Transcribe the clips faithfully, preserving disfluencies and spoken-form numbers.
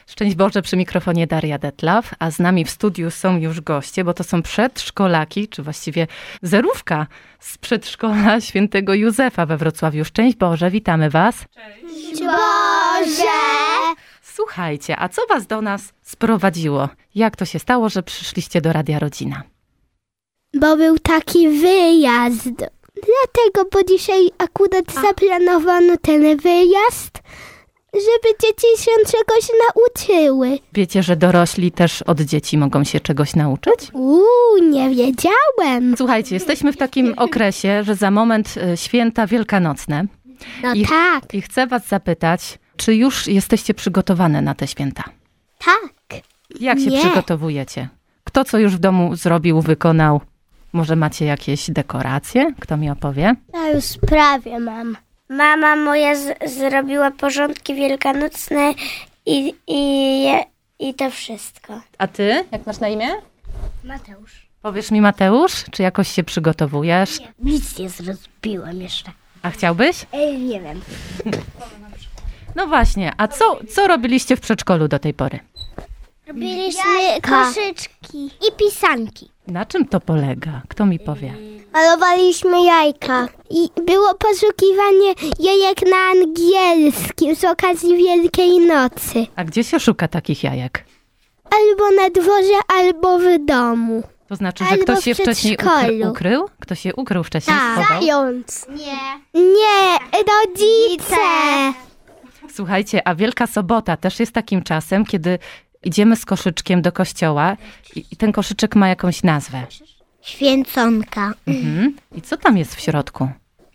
Szczęść Boże, przy mikrofonie Daria Detlaw, a z nami w studiu są już goście, bo to są przedszkolaki, czy właściwie zerówka z przedszkola Świętego Józefa we Wrocławiu. Szczęść Boże, witamy Was. Szczęść Boże! Słuchajcie, a co Was do nas sprowadziło? Jak to się stało, że przyszliście do Radia Rodzina? Bo był taki wyjazd. Dlatego, bo dzisiaj akurat zaplanowano ten wyjazd, żeby dzieci się czegoś nauczyły. Wiecie, że dorośli też od dzieci mogą się czegoś nauczyć? Uuu, nie wiedziałem. Słuchajcie, jesteśmy w takim okresie, że za moment y, święta wielkanocne. No I, tak. I chcę Was zapytać, czy już jesteście przygotowane na te święta? Tak. Jak się Nie. przygotowujecie? Kto co już w domu zrobił, wykonał? Może macie jakieś dekoracje? Kto mi opowie? Ja już prawie mam. Mama moja z- zrobiła porządki wielkanocne i, i, i to wszystko. A ty? Jak masz na imię? Mateusz. Powiesz mi, Mateusz, czy jakoś się przygotowujesz? Nic nie zrobiłem jeszcze. A chciałbyś? Ej, nie wiem. No właśnie, a co, co robiliście w przedszkolu do tej pory? Robiliśmy koszyczki i pisanki. Na czym to polega? Kto mi powie? Malowaliśmy jajka i było poszukiwanie jajek na angielskim z okazji Wielkiej Nocy. A gdzie się szuka takich jajek? Albo na dworze, albo w domu. To znaczy, że Albo ktoś w się wcześniej ukry- przedszkolu. ukrył? Ktoś się ukrył wcześniej, schował? Zając. Nie. Nie, rodzice. Słuchajcie, a Wielka Sobota też jest takim czasem, kiedy idziemy z koszyczkiem do kościoła i, i ten koszyczek ma jakąś nazwę. Święconka. Mhm. I co tam jest w środku?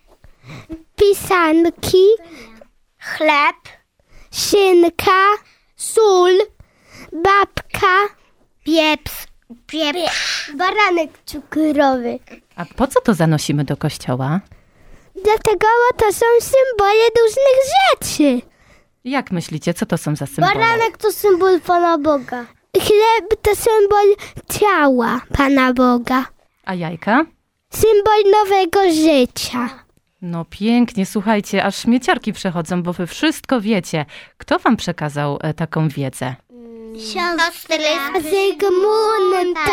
Pisanki, chleb, szynka, sól, babka, pieprz, pieprz, baranek cukrowy. A po co to zanosimy do kościoła? Dlatego bo to są symbole różnych rzeczy. Jak myślicie, co to są za symbole? Baranek to symbol Pana Boga. Chleb to symbol ciała Pana Boga. A jajka? Symbol nowego życia. No pięknie, słuchajcie, aż śmieciarki przechodzą, bo wy wszystko wiecie. Kto wam przekazał e, taką wiedzę? Siostry Zygmunta.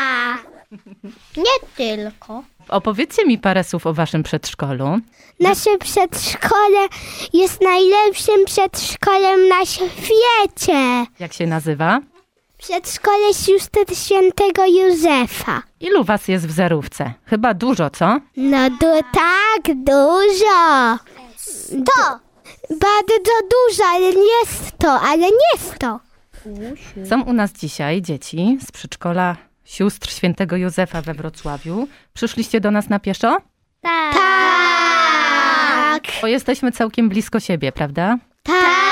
Nie tylko. Opowiedzcie mi parę słów o waszym przedszkolu. Nasze przedszkole jest najlepszym przedszkolem na świecie. Jak się nazywa? Przedszkole sióstr Świętego Józefa. Ilu was jest w zerówce? Chyba dużo, co? No to tak dużo. To. Bardzo dużo, ale nie sto, ale nie sto. Są u nas dzisiaj dzieci z przedszkola sióstr Świętego Józefa we Wrocławiu. Przyszliście do nas na pieszo? Tak. Tak. Bo jesteśmy całkiem blisko siebie, prawda? Tak.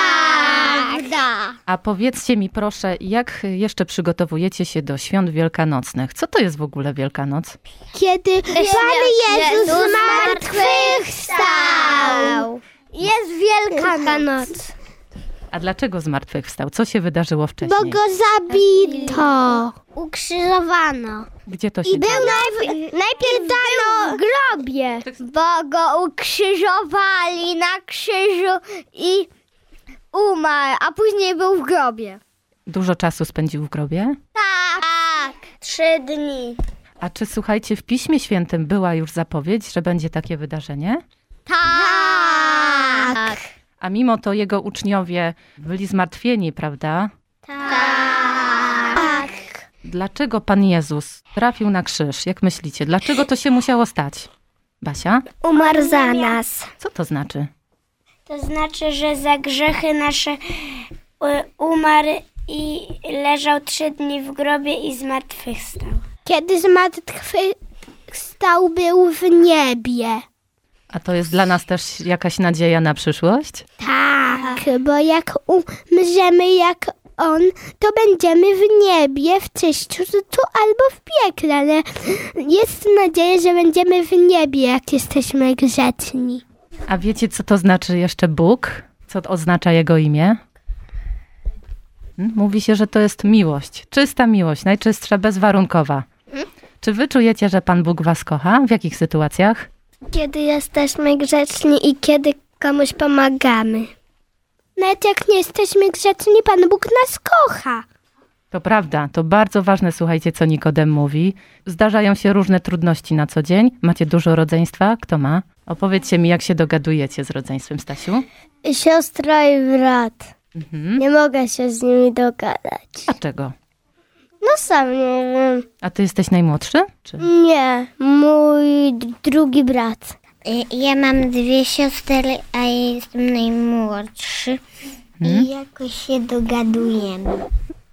A powiedzcie mi proszę, jak jeszcze przygotowujecie się do świąt wielkanocnych? Co to jest w ogóle Wielkanoc? Kiedy Pan Jezus zmartwychwstał. Jest Wielkanoc. A dlaczego zmartwychwstał? Co się wydarzyło wcześniej? Bo go zabito. Ukrzyżowano. Gdzie to się I był dzieje? najpierw, najpierw dano w grobie. Bo go ukrzyżowali na krzyżu i umarł, a później był w grobie. Dużo czasu spędził w grobie? Tak. trzy dni. A czy, słuchajcie, w Piśmie Świętym była już zapowiedź, że będzie takie wydarzenie? Tak. A mimo to jego uczniowie byli zmartwieni, prawda? Tak. Dlaczego Pan Jezus trafił na krzyż? Jak myślicie? Dlaczego to się musiało stać? Basia? Umarł za nas. Co to znaczy? To znaczy, że za grzechy nasze y, umarł i leżał trzy dni w grobie i zmartwychwstał. Kiedy zmartwychwstał, był w niebie. A to jest dla nas też jakaś nadzieja na przyszłość? Tak, bo jak umrzemy jak on, to będziemy w niebie, w czyściu albo w piekle, ale jest nadzieja, że będziemy w niebie, jak jesteśmy grzeczni. A wiecie, co to znaczy jeszcze Bóg? Co oznacza Jego imię? Mówi się, że to jest miłość. Czysta miłość, najczystsza, bezwarunkowa. Czy wy czujecie, że Pan Bóg was kocha? W jakich sytuacjach? Kiedy jesteśmy grzeczni i kiedy komuś pomagamy. Nawet jak nie jesteśmy grzeczni, Pan Bóg nas kocha. To prawda, to bardzo ważne, słuchajcie, co Nikodem mówi. Zdarzają się różne trudności na co dzień. Macie dużo rodzeństwa? Kto ma? Opowiedzcie mi, jak się dogadujecie z rodzeństwem, Stasiu. Siostra i brat. Mhm. Nie mogę się z nimi dogadać. Dlaczego? No sam nie wiem. A ty jesteś najmłodszy? Czy? Nie, mój d- drugi brat. Ja mam dwie siostry, a ja jestem najmłodszy. Hmm? I jakoś się dogadujemy.